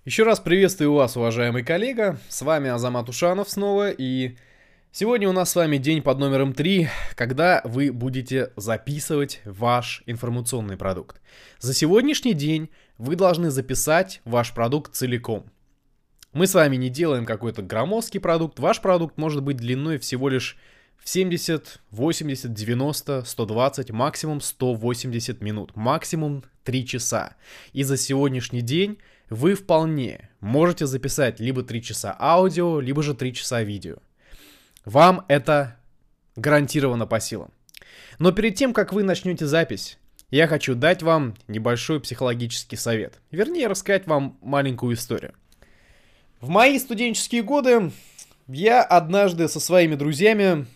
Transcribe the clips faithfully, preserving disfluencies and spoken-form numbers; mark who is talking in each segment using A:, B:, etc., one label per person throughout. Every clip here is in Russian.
A: Еще раз приветствую вас, уважаемый коллега, с вами Азамат Ушанов снова, и сегодня у нас с вами день под номером три, когда вы будете записывать ваш информационный продукт. За сегодняшний день вы должны записать ваш продукт целиком. Мы с вами не делаем какой-то громоздкий продукт, ваш продукт может быть длиной всего лишь в семьдесят, восемьдесят, девяносто, сто двадцать, максимум сто восемьдесят минут, максимум три часа. И за сегодняшний день вы вполне можете записать либо три часа аудио, либо же три часа видео. Вам это гарантированно по силам. Но перед тем, как вы начнете запись, я хочу дать вам небольшой психологический совет. Вернее, рассказать вам маленькую историю. В мои студенческие годы я однажды со своими друзьями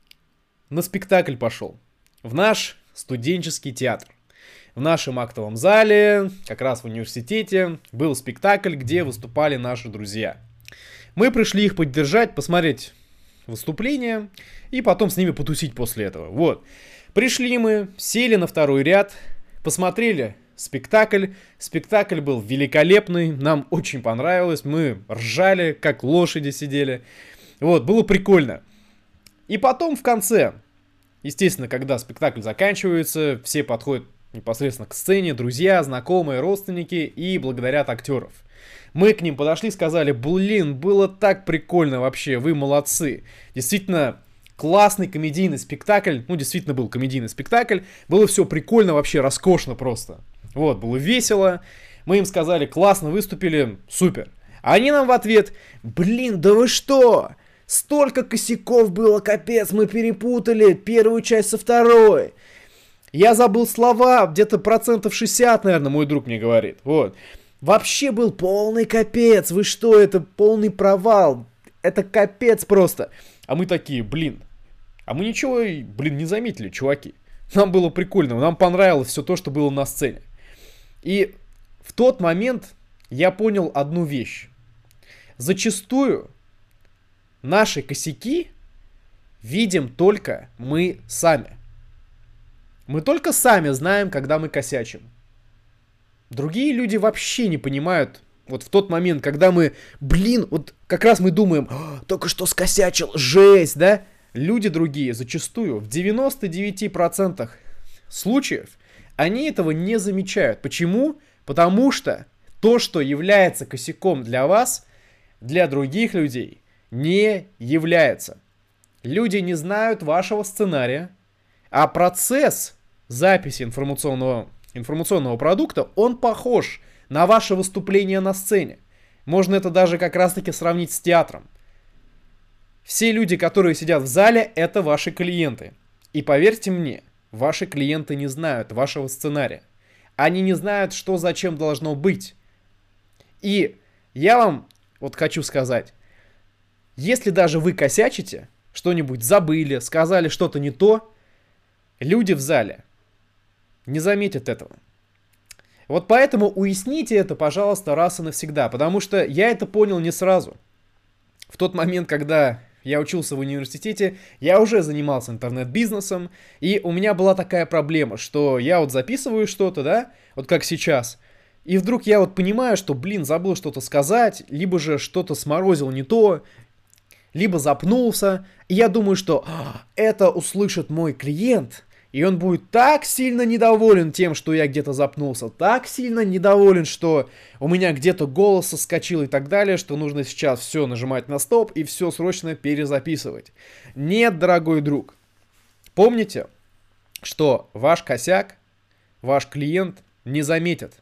A: на спектакль пошел. В наш студенческий театр. В нашем актовом зале, как раз в университете, был спектакль, где выступали наши друзья. Мы пришли их поддержать, посмотреть выступление и потом с ними потусить после этого. Вот. Пришли мы, сели на второй ряд, посмотрели спектакль. Спектакль был великолепный, нам очень понравилось, мы ржали, как лошади сидели. Вот, было прикольно. И потом в конце, естественно, когда спектакль заканчивается, все подходят непосредственно к сцене, друзья, знакомые, родственники, и благодарят актеров. Мы к ним подошли и сказали: блин, было так прикольно вообще, вы молодцы. Действительно, классный комедийный спектакль, ну, действительно был комедийный спектакль, было все прикольно, вообще роскошно просто. Вот, было весело, мы им сказали: классно выступили, супер. А они нам в ответ: блин, да вы что? Столько косяков было, капец, мы перепутали первую часть со второй. Я забыл слова, где-то процентов шестьдесят, наверное, мой друг мне говорит. Вот. Вообще был полный капец. Вы что, это полный провал. Это капец просто. А мы такие: блин. А мы ничего, блин, не заметили, чуваки. Нам было прикольно, нам понравилось все то, что было на сцене. И в тот момент я понял одну вещь. Зачастую наши косяки видим только мы сами. Мы только сами знаем, когда мы косячим. Другие люди вообще не понимают, вот в тот момент, когда мы, блин, вот как раз мы думаем: только что скосячил, жесть, да? Люди другие зачастую в девяноста девяти процентах случаев они этого не замечают. Почему? Потому что то, что является косяком для вас, для других людей не является. Люди не знают вашего сценария, а процесс записи информационного, информационного продукта, он похож на ваше выступление на сцене. Можно это даже как раз-таки сравнить с театром. Все люди, которые сидят в зале, это ваши клиенты. И поверьте мне, ваши клиенты не знают вашего сценария. Они не знают, что зачем должно быть. И я вам вот хочу сказать, если даже вы косячите, что-нибудь забыли, сказали что-то не то, люди в зале не заметят этого. Вот поэтому уясните это, пожалуйста, раз и навсегда. Потому что я это понял не сразу. В тот момент, когда я учился в университете, я уже занимался интернет-бизнесом. И у меня была такая проблема, что я вот записываю что-то, да, вот как сейчас. И вдруг я вот понимаю, что, блин, забыл что-то сказать, либо же что-то сморозил не то, либо запнулся. И я думаю, что это услышит мой клиент, и он будет так сильно недоволен тем, что я где-то запнулся, так сильно недоволен, что у меня где-то голос соскочил и так далее, что нужно сейчас все нажимать на стоп и все срочно перезаписывать. Нет, дорогой друг. Помните, что ваш косяк, ваш клиент не заметит.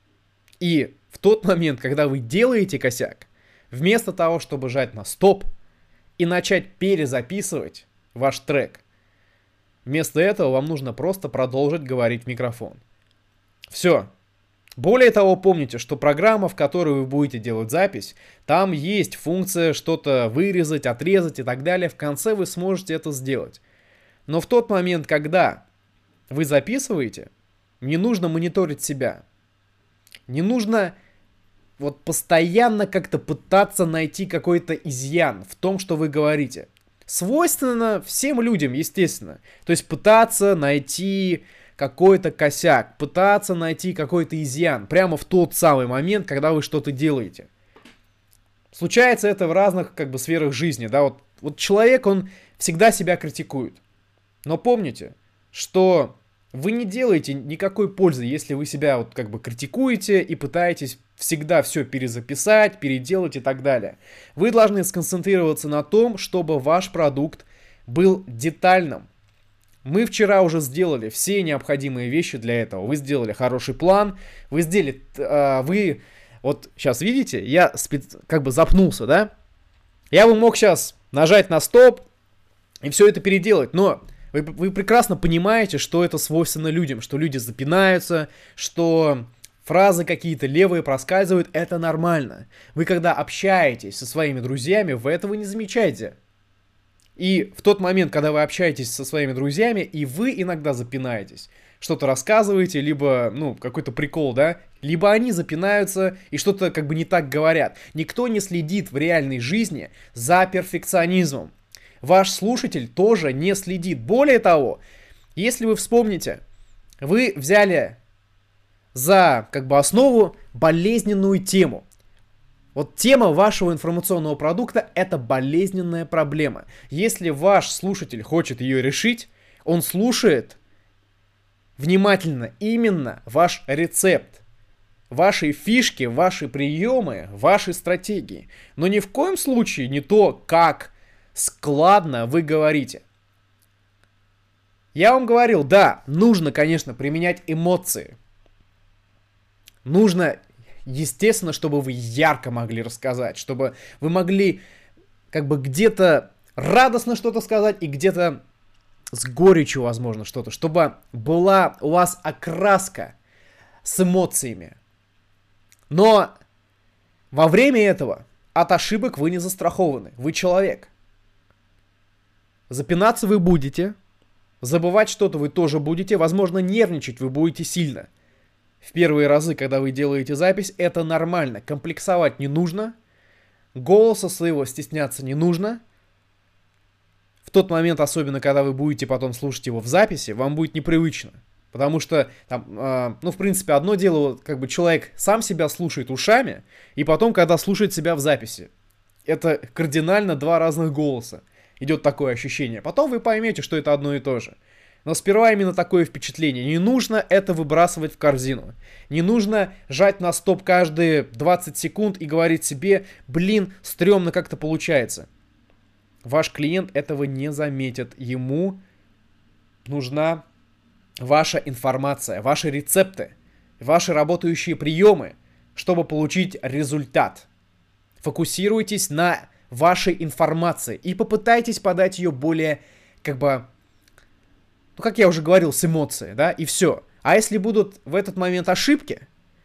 A: И в тот момент, когда вы делаете косяк, вместо того, чтобы жать на стоп и начать перезаписывать ваш трек, вместо этого вам нужно просто продолжить говорить в микрофон. Все. Более того, помните, что программа, в которой вы будете делать запись, там есть функция что-то вырезать, отрезать и так далее. В конце вы сможете это сделать. Но в тот момент, когда вы записываете, не нужно мониторить себя. Не нужно вот постоянно как-то пытаться найти какой-то изъян в том, что вы говорите. Свойственно всем людям, естественно. То есть пытаться найти какой-то косяк, пытаться найти какой-то изъян прямо в тот самый момент, когда вы что-то делаете. Случается это в разных как бы сферах жизни, да, вот, вот человек, он всегда себя критикует. Но помните, что вы не делаете никакой пользы, если вы себя вот как бы критикуете и пытаетесь всегда все перезаписать, переделать и так далее. Вы должны сконцентрироваться на том, чтобы ваш продукт был детальным. Мы вчера уже сделали все необходимые вещи для этого. Вы сделали хороший план, вы сделали, э, вы, вот сейчас видите, я спец... как бы запнулся, да? Я бы мог сейчас нажать на стоп и все это переделать, но вы, вы прекрасно понимаете, что это свойственно людям, что люди запинаются, что фразы какие-то левые проскальзывают, это нормально. Вы когда общаетесь со своими друзьями, вы этого не замечаете. И в тот момент, когда вы общаетесь со своими друзьями, и вы иногда запинаетесь, что-то рассказываете, либо, ну, какой-то прикол, да, либо они запинаются и что-то как бы не так говорят. Никто не следит в реальной жизни за перфекционизмом. Ваш слушатель тоже не следит. Более того, если вы вспомните, вы взяли за как бы основу болезненную тему. Вот тема вашего информационного продукта – это болезненная проблема. Если ваш слушатель хочет ее решить, он слушает внимательно именно ваш рецепт, ваши фишки, ваши приемы, ваши стратегии. Но ни в коем случае не то, как складно вы говорите. Я вам говорил, да, нужно, конечно, применять эмоции. Нужно, естественно, чтобы вы ярко могли рассказать, чтобы вы могли как бы где-то радостно что-то сказать и где-то с горечью, возможно, что-то, чтобы была у вас окраска с эмоциями. Но во время этого от ошибок вы не застрахованы. Вы человек. Запинаться вы будете, забывать что-то вы тоже будете, возможно, нервничать вы будете сильно. В первые разы, когда вы делаете запись, это нормально. Комплексовать не нужно, голоса своего стесняться не нужно. В тот момент, особенно когда вы будете потом слушать его в записи, вам будет непривычно. Потому что, там, э, ну, в принципе, одно дело, как бы человек сам себя слушает ушами, и потом, когда слушает себя в записи. Это кардинально два разных голоса. Идет такое ощущение. Потом вы поймете, что это одно и то же. Но сперва именно такое впечатление. Не нужно это выбрасывать в корзину. Не нужно жать на стоп каждые двадцать секунд и говорить себе, блин, стрёмно как-то получается. Ваш клиент этого не заметит. Ему нужна ваша информация, ваши рецепты, ваши работающие приемы, чтобы получить результат. Фокусируйтесь на вашей информации и попытайтесь подать ее более, как бы, ну, как я уже говорил, с эмоцией, да, и все. А если будут в этот момент ошибки,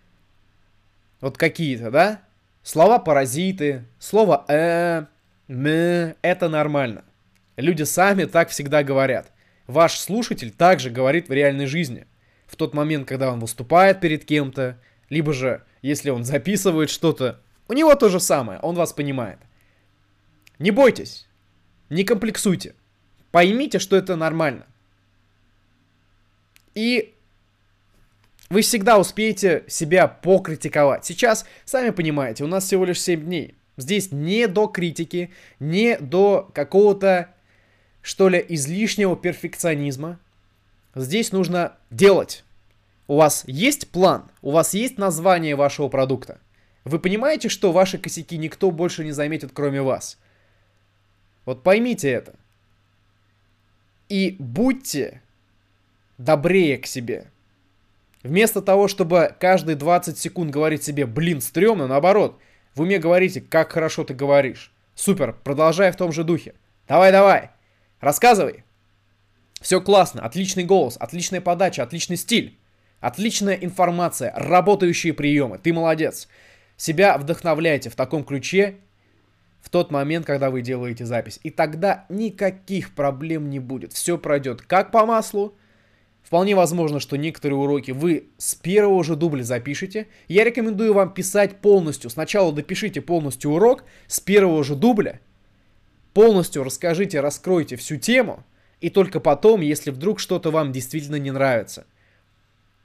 A: вот какие-то, да, слова-паразиты, слово «э», «м», это нормально. Люди сами так всегда говорят. Ваш слушатель также говорит в реальной жизни. В тот момент, когда он выступает перед кем-то, либо же, если он записывает что-то, у него то же самое, он вас понимает. Не бойтесь, не комплексуйте, поймите, что это нормально. И вы всегда успеете себя покритиковать. Сейчас, сами понимаете, у нас всего лишь семь дней. Здесь не до критики, не до какого-то, что ли, излишнего перфекционизма. Здесь нужно делать. У вас есть план, у вас есть название вашего продукта. Вы понимаете, что ваши косяки никто больше не заметит, кроме вас. Вот поймите это. И будьте добрее к себе. Вместо того, чтобы каждые двадцать секунд говорить себе, блин, стрёмно, наоборот, вы мне говорите, как хорошо ты говоришь. Супер, продолжай в том же духе. Давай-давай, рассказывай. Все классно, отличный голос, отличная подача, отличный стиль, отличная информация, работающие приемы, ты молодец. Себя вдохновляйте в таком ключе в тот момент, когда вы делаете запись. И тогда никаких проблем не будет. Все пройдет как по маслу. Вполне возможно, что некоторые уроки вы с первого же дубля запишете. Я рекомендую вам писать полностью. Сначала допишите полностью урок с первого же дубля. Полностью расскажите, раскройте всю тему. И только потом, если вдруг что-то вам действительно не нравится,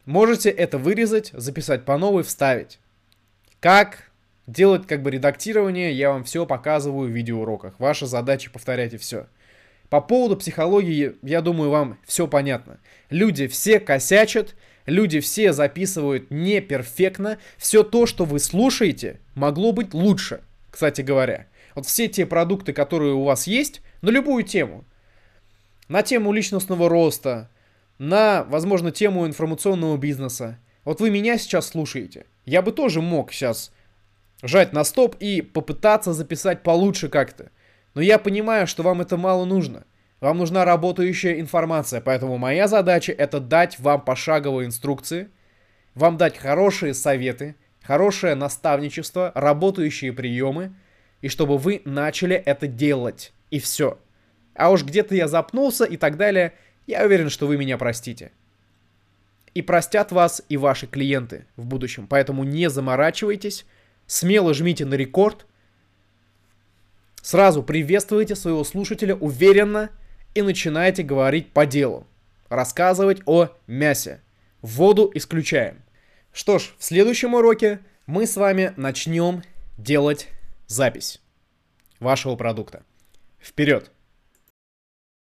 A: Можете это вырезать, записать по новой, вставить. Как делать как бы редактирование, я вам все показываю в видеоуроках. Ваша задача повторять и все. По поводу психологии, я думаю, вам все понятно. Люди все косячат, люди все записывают не перфектно. Все то, что вы слушаете, могло быть лучше, кстати говоря. Вот все те продукты, которые у вас есть, на любую тему. На тему личностного роста, на, возможно, тему информационного бизнеса. Вот вы меня сейчас слушаете. Я бы тоже мог сейчас жать на стоп и попытаться записать получше как-то. Но я понимаю, что вам это мало нужно. Вам нужна работающая информация, поэтому моя задача это дать вам пошаговые инструкции, вам дать хорошие советы, хорошее наставничество, работающие приемы, и чтобы вы начали это делать. И все. А уж где-то я запнулся и так далее, я уверен, что вы меня простите. И простят вас и ваши клиенты в будущем. Поэтому не заморачивайтесь, смело жмите на рекорд, сразу приветствуйте своего слушателя уверенно и начинайте говорить по делу. Рассказывать о мясе. Воду исключаем. Что ж, в следующем уроке мы с вами начнем делать запись вашего продукта. Вперед!